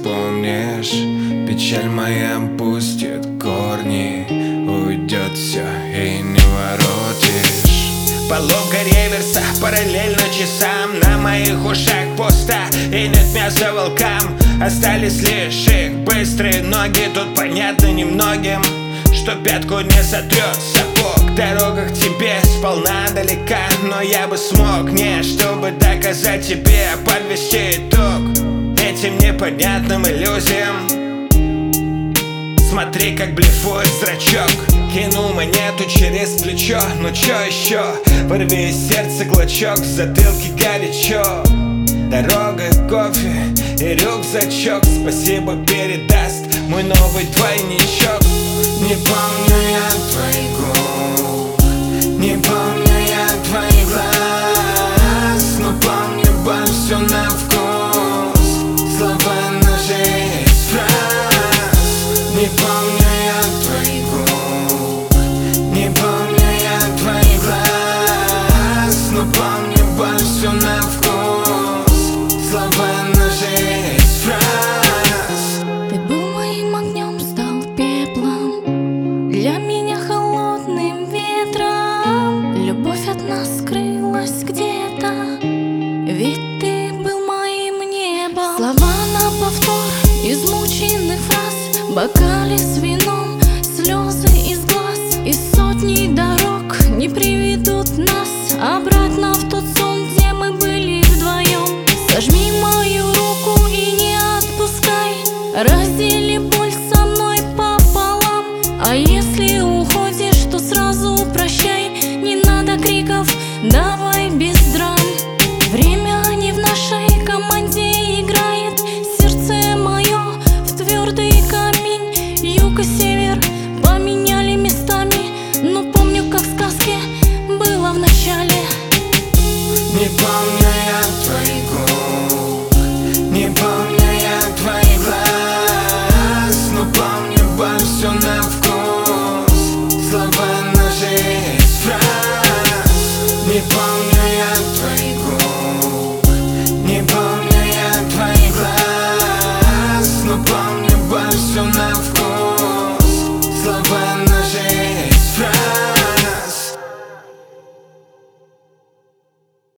вспомнишь, печаль моя пустит корни, уйдет все и не воротишь. Половка реверса параллельно часам, на моих ушах пусто и нет мяса волкам. Остались лишь их быстрые ноги, тут понятно немногим, что пятку не сотрет сапог. Дорога к тебе сполна далека, но я бы смог не, чтобы доказать тебе, подвести итог этим непонятным иллюзиям. Смотри, как блефует зрачок, кинул монету через плечо. Ну чё еще? Вырви из сердца клочок, в затылке горячо. Дорога, кофе и рюкзачок, спасибо передаст мой новый двойничок. Не помню я твоих губ, не помню я твоих глаз, но помню боль всю на вкус, слова ножей из фраз. Не помню я твоих губ, не помню я твоих глаз, но помню боль всю на вкус, слова ножей из фраз. Ты был моим огнем, стал пеплом, для меня холодным ветром. Любовь от нас скрылась где-то, ведь ты был моим небом. Слова на повтор измученных фраз, бокали с вином, слезы из глаз. И сотни дорог не приведут нас обратно в тот сон, где мы были вдвоем. Сожми мою руку и не отпускай, раздели